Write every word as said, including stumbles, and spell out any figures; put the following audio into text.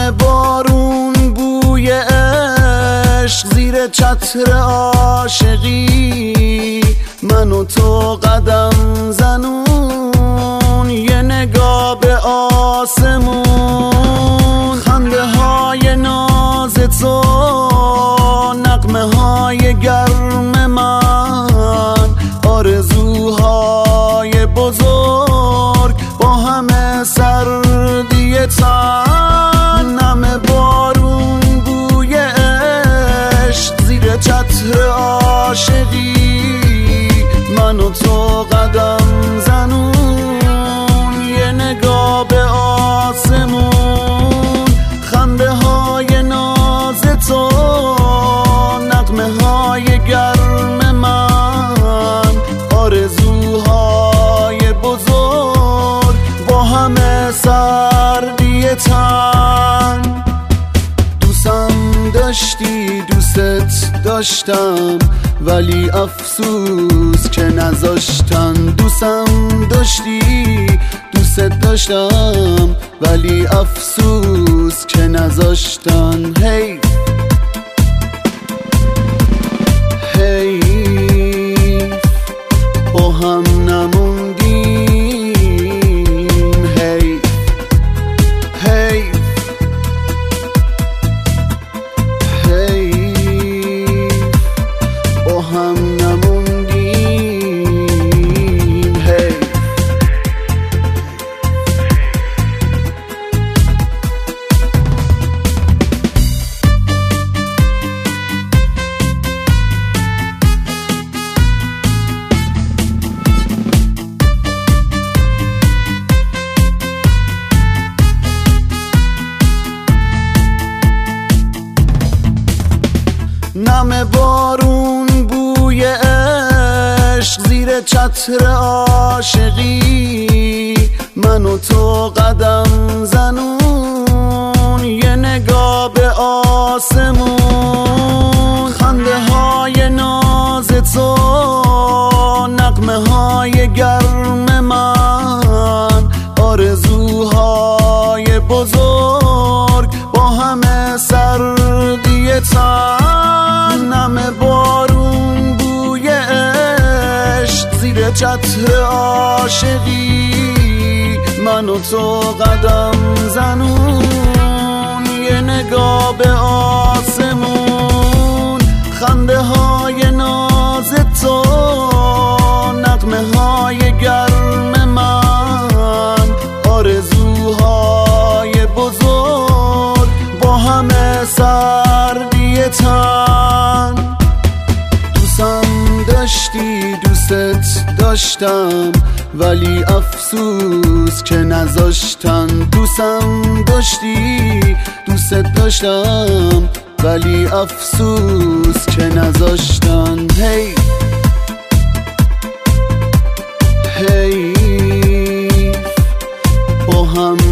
نم بارون بوی عشق زیر چتر عاشقی، من و تو قدم زنون یه نگاه به آسمون. خنده های ناز تو، نغمه های گرم من، آرزوهای بزرگ با همه سردی تن. نم بارون بوی عشق زیر چتر عاشقی، من و تو قدم زنون یه نگاه به آسمون. خنده های ناز تو، نغمه های گرم من، آرزوهای بزرگ با همه سردی تن. دوستم داشتی دوست داشتم ولی افسوس که نذاشتن. دوستم داشتی دوست داشتم ولی افسوس که نذاشتن. هی هی با هم نموندیم. هی هی هی با هم نموندیم. هی نم بارون بوی عشق زیر چتر عاشقی، من و تو قدم زنون یه نگاه به آسمون. خنده های ناز تو، نغمه های گرم من، آرزوهای بزرگ با همه سردی تن. نم بارون بوی عشق زیر چتر عاشقی، من و تو قدم زنون یه نگاه به آسمون. خنده های ناز تو، نغمه های گرم من، آرزوهای بزرگ با همه سردی تن. دوستم داشتی دوست داشتم ولی افسوس که نذاشتن. دوستم داشتی دوست داشتم ولی افسوس که نذاشتن. هی هی با هم